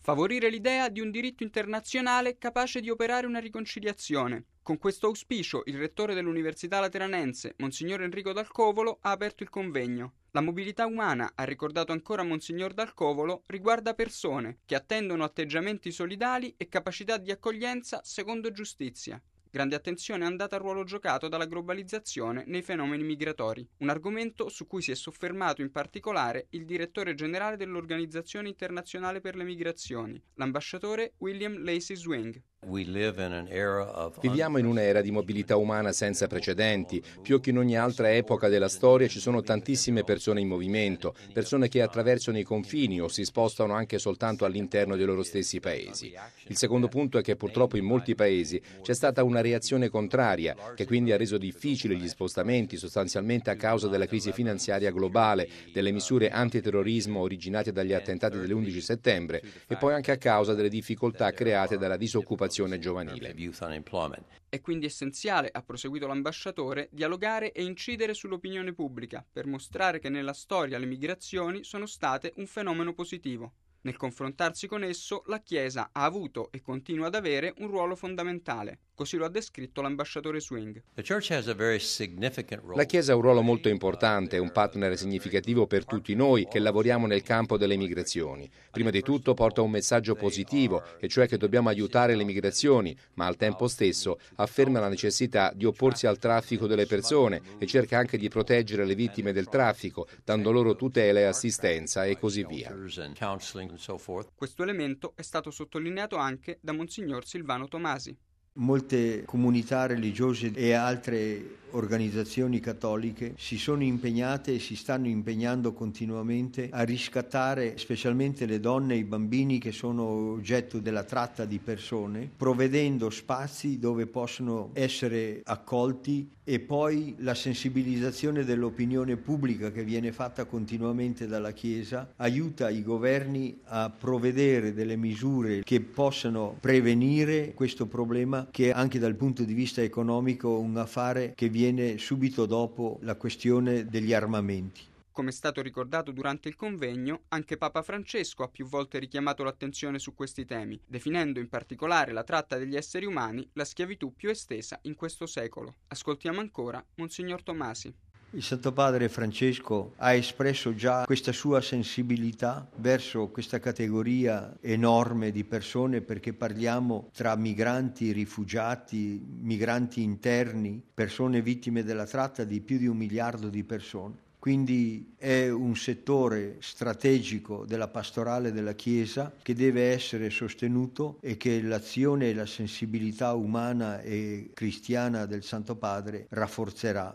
Favorire l'idea di un diritto internazionale capace di operare una riconciliazione. Con questo auspicio, il rettore dell'Università Lateranense, Monsignor Enrico Dal Covolo, ha aperto il convegno. La mobilità umana, ha ricordato ancora Monsignor Dal Covolo, riguarda persone che attendono atteggiamenti solidali e capacità di accoglienza secondo giustizia. Grande attenzione è andata al ruolo giocato dalla globalizzazione nei fenomeni migratori, un argomento su cui si è soffermato in particolare il direttore generale dell'Organizzazione Internazionale per le Migrazioni, l'ambasciatore William Lacey Zwing. Viviamo in un'era di mobilità umana senza precedenti. Più che in ogni altra epoca della storia ci sono tantissime persone in movimento, persone che attraversano i confini o si spostano anche soltanto all'interno dei loro stessi paesi. Il secondo punto è che purtroppo in molti paesi c'è stata una reazione contraria, che quindi ha reso difficili gli spostamenti, sostanzialmente a causa della crisi finanziaria globale, delle misure antiterrorismo originate dagli attentati dell'11 settembre e poi anche a causa delle difficoltà create dalla disoccupazione giovanile. È quindi essenziale, ha proseguito l'ambasciatore, dialogare e incidere sull'opinione pubblica per mostrare che nella storia le migrazioni sono state un fenomeno positivo. Nel confrontarsi con esso, la Chiesa ha avuto e continua ad avere un ruolo fondamentale. Così lo ha descritto l'ambasciatore Swing. La Chiesa ha un ruolo molto importante, un partner significativo per tutti noi che lavoriamo nel campo delle migrazioni. Prima di tutto porta un messaggio positivo, e cioè che dobbiamo aiutare le migrazioni, ma al tempo stesso afferma la necessità di opporsi al traffico delle persone e cerca anche di proteggere le vittime del traffico, dando loro tutela e assistenza e così via. Questo elemento è stato sottolineato anche da Monsignor Silvano Tomasi. Molte comunità religiose e altre organizzazioni cattoliche si sono impegnate e si stanno impegnando continuamente a riscattare specialmente le donne e i bambini che sono oggetto della tratta di persone, provvedendo spazi dove possono essere accolti, e poi la sensibilizzazione dell'opinione pubblica che viene fatta continuamente dalla Chiesa aiuta i governi a provvedere delle misure che possano prevenire questo problema, che anche dal punto di vista economico è un affare che viene subito dopo la questione degli armamenti. Come è stato ricordato durante il convegno, anche Papa Francesco ha più volte richiamato l'attenzione su questi temi, definendo in particolare la tratta degli esseri umani la schiavitù più estesa in questo secolo. Ascoltiamo ancora Monsignor Tomasi. Il Santo Padre Francesco ha espresso già questa sua sensibilità verso questa categoria enorme di persone, perché parliamo tra migranti, rifugiati, migranti interni, persone vittime della tratta, di più di 1 miliardo di persone. Quindi è un settore strategico della pastorale della Chiesa che deve essere sostenuto e che l'azione e la sensibilità umana e cristiana del Santo Padre rafforzerà.